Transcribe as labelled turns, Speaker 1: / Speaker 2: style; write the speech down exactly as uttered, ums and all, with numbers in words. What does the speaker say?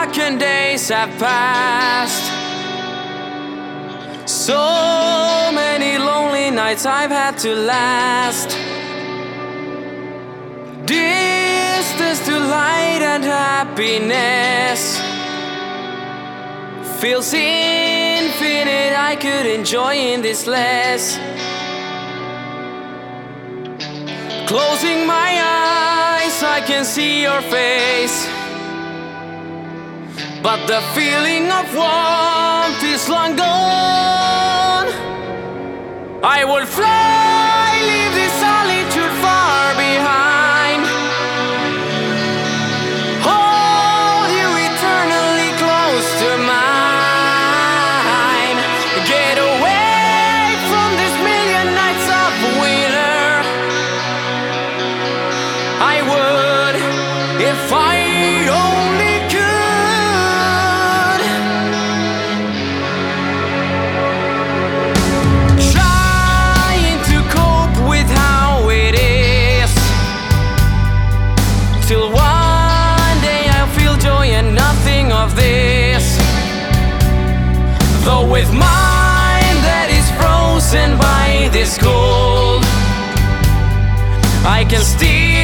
Speaker 1: back and days have passed. So many lonely nights I've had to last. Distance to light and happiness feels infinite. I could enjoy in this less. Closing my eyes, I can see your face, but the feeling of warmth is long gone. I will fly, leave this solitude far behind, hold you eternally close to mine. Get away from this million nights of winter. I would if I only could. Trying to cope with how it is, till one day I'll feel joy and nothing of this. Though with mind that is frozen by this cold, I can still